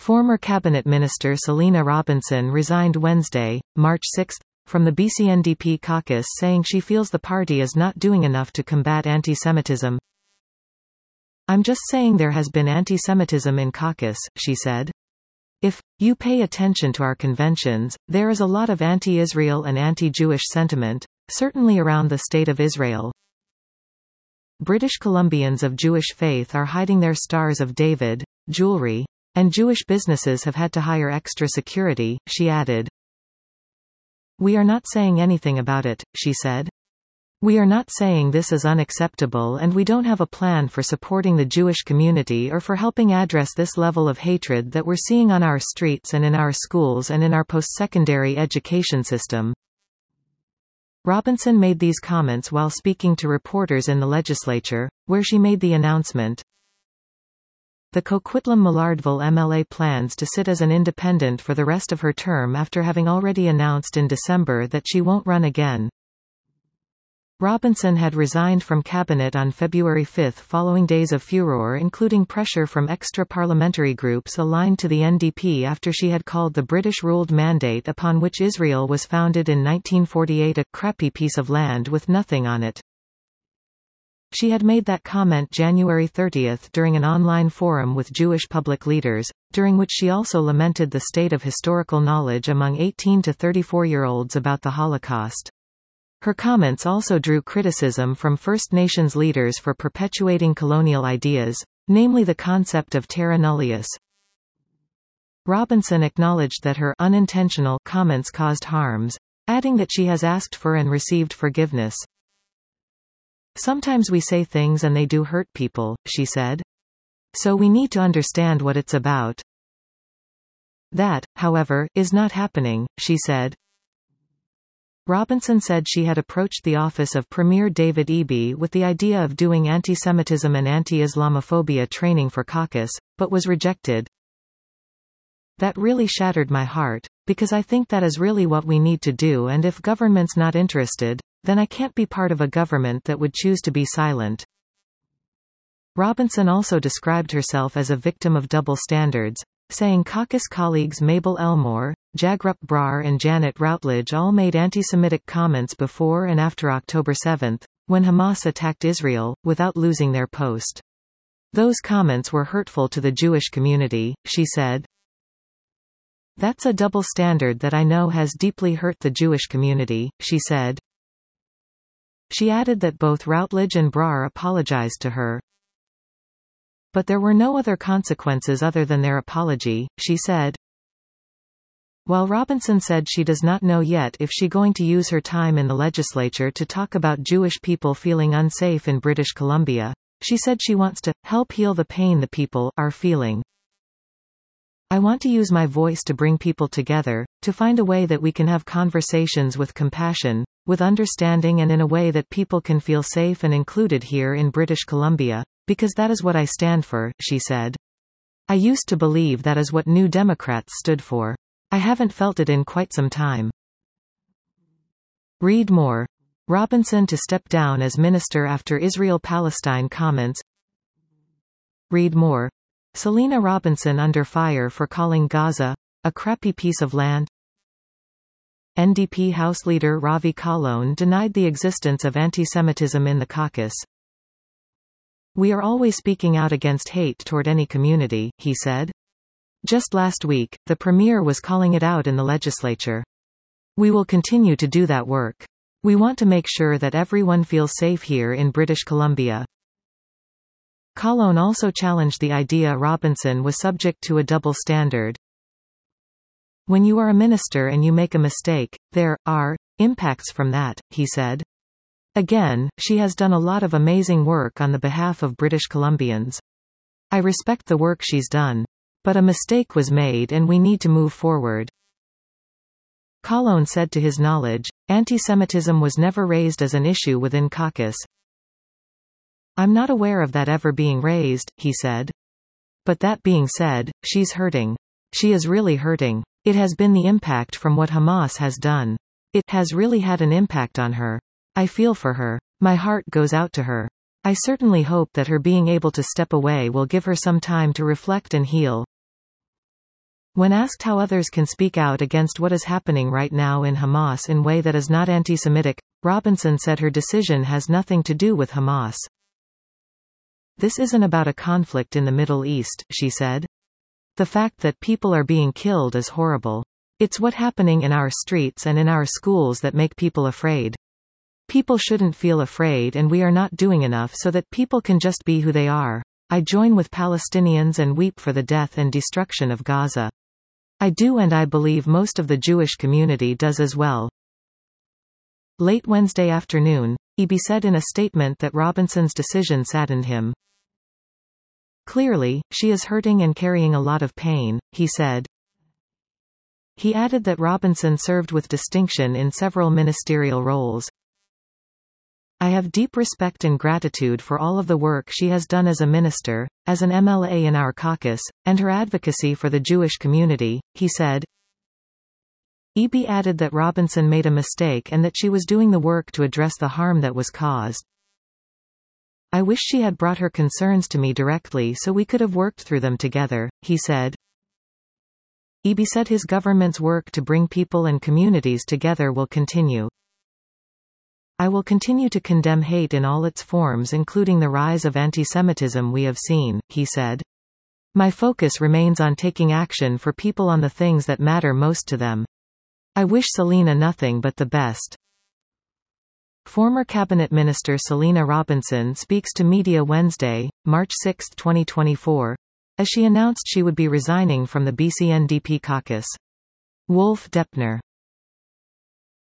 Former Cabinet Minister Selina Robinson resigned Wednesday, March 6, from the BC-NDP caucus, saying she feels the party is not doing enough to combat anti-Semitism. "I'm just saying there has been anti-Semitism in caucus," she said. "If you pay attention to our conventions, there is a lot of anti-Israel and anti-Jewish sentiment, certainly around the State of Israel. British Columbians of Jewish faith are hiding their Stars of David, jewelry, and Jewish businesses have had to hire extra security," she added. "We are not saying anything about it," she said. "We are not saying this is unacceptable, and we don't have a plan for supporting the Jewish community or for helping address this level of hatred that we're seeing on our streets and in our schools and in our post-secondary education system." Robinson made these comments while speaking to reporters in the legislature, where she made the announcement. The Coquitlam-Millardville MLA plans to sit as an independent for the rest of her term after having already announced in December that she won't run again. Robinson had resigned from cabinet on February 5 following days of furor, including pressure from extra-parliamentary groups aligned to the NDP after she had called the British-ruled mandate upon which Israel was founded in 1948 a crappy piece of land with nothing on it. She had made that comment January 30 during an online forum with Jewish public leaders, during which she also lamented the state of historical knowledge among 18 to 34-year-olds about the Holocaust. Her comments also drew criticism from First Nations leaders for perpetuating colonial ideas, namely the concept of terra nullius. Robinson acknowledged that her unintentional comments caused harms, adding that she has asked for and received forgiveness. "Sometimes we say things and they do hurt people," she said. "So we need to understand what it's about. That, however, is not happening," she said. Robinson said she had approached the office of Premier David Eby with the idea of doing anti-Semitism and anti-Islamophobia training for caucus, but was rejected. "That really shattered my heart, because I think that is really what we need to do, and if government's not interested, then I can't be part of a government that would choose to be silent." Robinson also described herself as a victim of double standards, saying caucus colleagues Mabel Elmore, Jagrup Brar and Janet Routledge all made anti-Semitic comments before and after October 7, when Hamas attacked Israel, without losing their post. "Those comments were hurtful to the Jewish community," she said. "That's a double standard that I know has deeply hurt the Jewish community," she said. She added that both Routledge and Brar apologized to her. "But there were no other consequences other than their apology," she said. While Robinson said she does not know yet if she's going to use her time in the legislature to talk about Jewish people feeling unsafe in British Columbia, she said she wants to help heal the pain the people are feeling. "I want to use my voice to bring people together, to find a way that we can have conversations with compassion, with understanding, and in a way that people can feel safe and included here in British Columbia, because that is what I stand for," she said. "I used to believe that is what New Democrats stood for. I haven't felt it in quite some time." Read more. Robinson to step down as minister after Israel-Palestine comments. Read more. Selina Robinson under fire for calling Gaza a crappy piece of land. NDP House Leader Ravi Kahlon denied the existence of anti-Semitism in the caucus. "We are always speaking out against hate toward any community," he said. Just last week, the Premier was calling it out in the legislature. "We will continue to do that work. We want to make sure that everyone feels safe here in British Columbia." Kahlon also challenged the idea Robinson was subject to a double standard. "When you are a minister and you make a mistake, there are impacts from that," he said. Again, she has done a lot of amazing work on the behalf of British Columbians. I respect the work she's done. But a mistake was made and we need to move forward. Kahlon said to his knowledge, anti-Semitism was never raised as an issue within caucus. "I'm not aware of that ever being raised," he said. "But that being said, she's hurting. She is really hurting. It has been the impact from what Hamas has done. It has really had an impact on her. I feel for her. My heart goes out to her. I certainly hope that her being able to step away will give her some time to reflect and heal." When asked how others can speak out against what is happening right now in Hamas in a way that is not anti-Semitic, Robinson said her decision has nothing to do with Hamas. This isn't about a conflict in the Middle East, she said. The fact that people are being killed is horrible. It's what's happening in our streets and in our schools that make people afraid. People shouldn't feel afraid, and we are not doing enough so that people can just be who they are. I join with Palestinians and weep for the death and destruction of Gaza. I do, and I believe most of the Jewish community does as well. Late Wednesday afternoon, Eby said in a statement that Robinson's decision saddened him. Clearly, she is hurting and carrying a lot of pain, he said. He added that Robinson served with distinction in several ministerial roles. I have deep respect and gratitude for all of the work she has done as a minister, as an MLA in our caucus, and her advocacy for the Jewish community, he said. Eby added that Robinson made a mistake and that she was doing the work to address the harm that was caused. I wish she had brought her concerns to me directly so we could have worked through them together, he said. Eby said his government's work to bring people and communities together will continue. I will continue to condemn hate in all its forms, including the rise of anti-Semitism we have seen, he said. My focus remains on taking action for people on the things that matter most to them. I wish Selina nothing but the best. Former Cabinet Minister Selina Robinson speaks to media Wednesday, March 6, 2024, as she announced she would be resigning from the BC NDP caucus. Wolf Deppner.